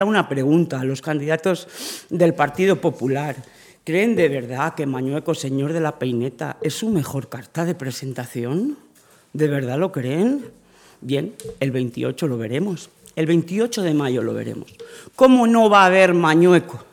Una pregunta a los candidatos del Partido Popular. ¿Creen de verdad que Mañueco, señor de la peineta, es su mejor carta de presentación? ¿De verdad lo creen? Bien, el 28 lo veremos. El 28 de mayo lo veremos. ¿Cómo no va a haber Mañueco?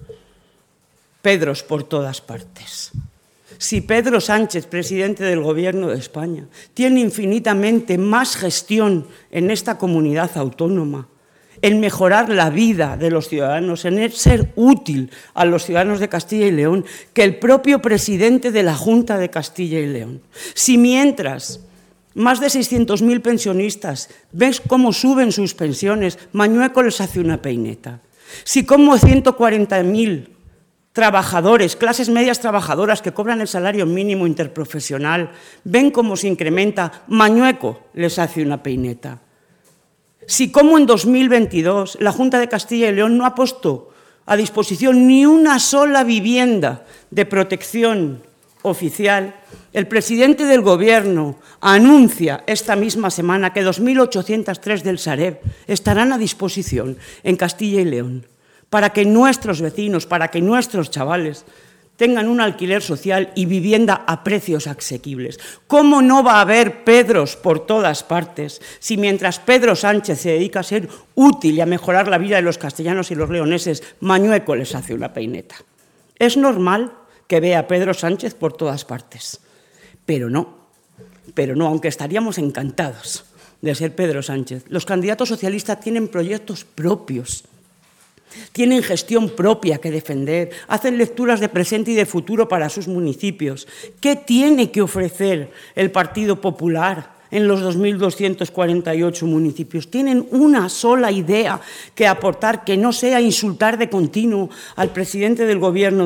Pedros por todas partes. Si Pedro Sánchez, presidente del Gobierno de España, tiene infinitamente más gestión en esta comunidad autónoma, en mejorar la vida de los ciudadanos, en ser útil a los ciudadanos de Castilla y León, que el propio presidente de la Junta de Castilla y León. Si mientras más de 600.000 pensionistas ves cómo suben sus pensiones, Mañueco les hace una peineta. Si como 140.000 trabajadores, clases medias trabajadoras que cobran el salario mínimo interprofesional, ven cómo se incrementa, Mañueco les hace una peineta. Si como en 2022 la Junta de Castilla y León no ha puesto a disposición ni una sola vivienda de protección oficial, el presidente del Gobierno anuncia esta misma semana que 2.803 del Sareb estarán a disposición en Castilla y León para que nuestros vecinos, para que nuestros chavales tengan un alquiler social y vivienda a precios asequibles. ¿Cómo no va a haber Pedros por todas partes si mientras Pedro Sánchez se dedica a ser útil y a mejorar la vida de los castellanos y los leoneses, Mañueco les hace una peineta? Es normal que vea a Pedro Sánchez por todas partes, pero no, aunque estaríamos encantados de ser Pedro Sánchez. Los candidatos socialistas tienen proyectos propios, tienen gestión propia que defender, hacen lecturas de presente y de futuro para sus municipios. ¿Qué tiene que ofrecer el Partido Popular en los 2.248 municipios? Tienen una sola idea que aportar, que no sea insultar de continuo al presidente del Gobierno